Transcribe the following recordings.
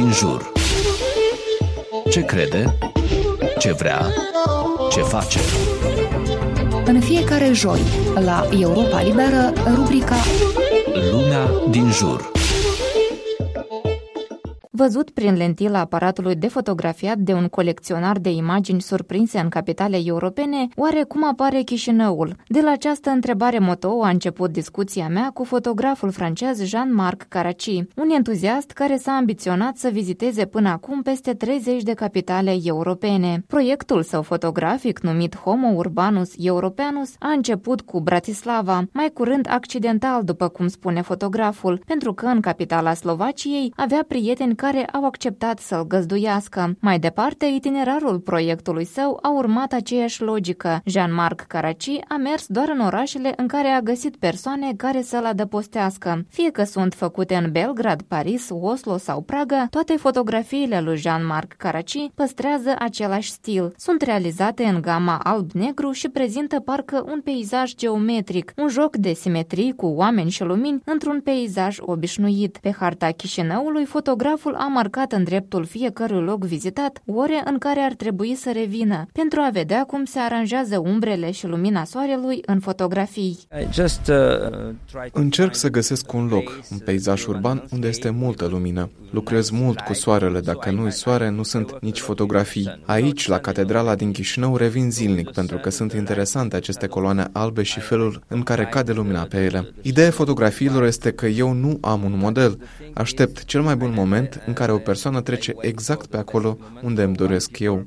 din jur. Ce crede? Ce vrea? Ce face? În fiecare joi, la Europa Liberă, rubrica Lumea din jur. Văzut prin lentila aparatului de fotografiat de un colecționar de imagini surprinse în capitale europene, oare cum apare Chișinăul? De la această întrebare moto a început discuția mea cu fotograful francez Jean-Marc Caraci, un entuziast care s-a ambiționat să viziteze până acum peste 30 de capitale europene. Proiectul său fotografic, numit Homo Urbanus Europeanus, a început cu Bratislava, mai curând accidental, după cum spune fotograful, pentru că în capitala Slovaciei avea prieteni care au acceptat să-l găzduiască. Mai departe, itinerarul proiectului său a urmat aceeași logică. Jean-Marc Caraci a mers doar în orașele în care a găsit persoane care să-l adăpostească. Fie că sunt făcute în Belgrad, Paris, Oslo sau Praga, toate fotografiile lui Jean-Marc Caraci păstrează același stil. Sunt realizate în gama alb-negru și prezintă parcă un peisaj geometric, un joc de simetrii cu oameni și lumini într-un peisaj obișnuit. Pe harta Chișinăului, fotograful a marcat în dreptul fiecărui loc vizitat ore în care ar trebui să revină, pentru a vedea cum se aranjează umbrele și lumina soarelui în fotografii. Încerc să găsesc un loc, un peisaj urban unde este multă lumină. Lucrez mult cu soarele, dacă nu-i soare, nu sunt nici fotografii. Aici, la catedrala din Chișinău, revin zilnic, pentru că sunt interesante aceste coloane albe și felul în care cade lumina pe ele. Ideea fotografiilor este că eu nu am un model. Aștept cel mai bun moment în care o persoană trece exact pe acolo unde îmi doresc eu.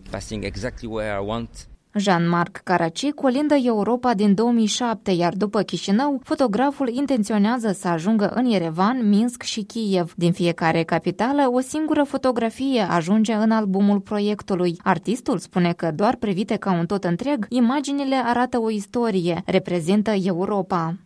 Jean-Marc Caraci colindă Europa din 2007, iar după Chișinău, fotograful intenționează să ajungă în Yerevan, Minsk și Kiev. Din fiecare capitală, o singură fotografie ajunge în albumul proiectului. Artistul spune că, doar privite ca un tot întreg, imaginile arată o istorie, reprezintă Europa.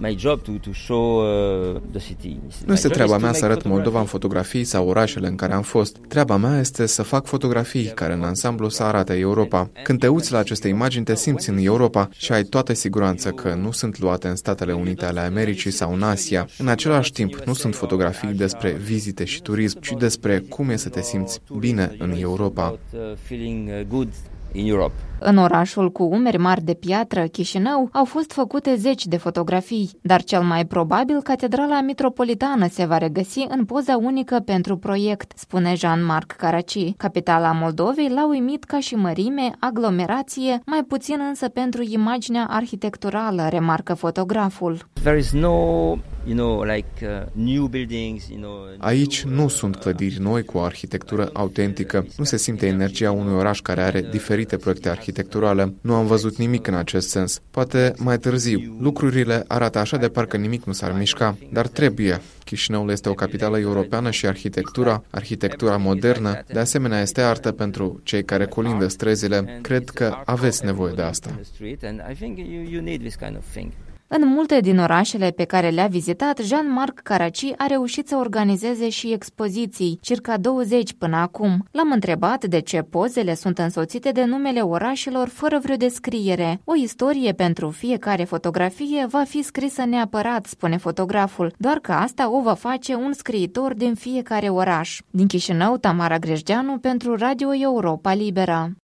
Nu este treaba mea să arăt Moldova în fotografii sau orașele în care am fost. Treaba mea este să fac fotografii care în ansamblu să arate Europa. Când te uiți la aceste imagini, te simți în Europa și ai toată siguranță că nu sunt luate în Statele Unite ale Americii sau în Asia. În același timp, nu sunt fotografii despre vizite și turism, ci despre cum e să te simți bine în Europa. În orașul cu umeri mari de piatră, Chișinău, au fost făcute 10 de fotografii, dar cel mai probabil catedrala mitropolitană se va regăsi în poza unică pentru proiect, spune Jean-Marc Caraci. Capitala Moldovei l-a uimit ca și mărime, aglomerație, mai puțin însă pentru imaginea arhitecturală, remarcă fotograful. Aici nu sunt clădiri noi cu o arhitectură autentică. Nu se simte energia unui oraș care are diferite proiecte arhitecturale. Nu am văzut nimic în acest sens. Poate mai târziu. Lucrurile arată așa de parcă nimic nu s-ar mișca, dar trebuie. Chișinăul este o capitală europeană și arhitectura modernă, de asemenea este artă pentru cei care colindă străzile. Cred că aveți nevoie de asta. În multe din orașele pe care le-a vizitat, Jean-Marc Caraci a reușit să organizeze și expoziții, circa 20 până acum. L-am întrebat de ce pozele sunt însoțite de numele orașelor fără vreo descriere. O istorie pentru fiecare fotografie va fi scrisă neapărat, spune fotograful, doar că asta o va face un scriitor din fiecare oraș. Din Chișinău, Tamara Grejdeanu pentru Radio Europa Liberă.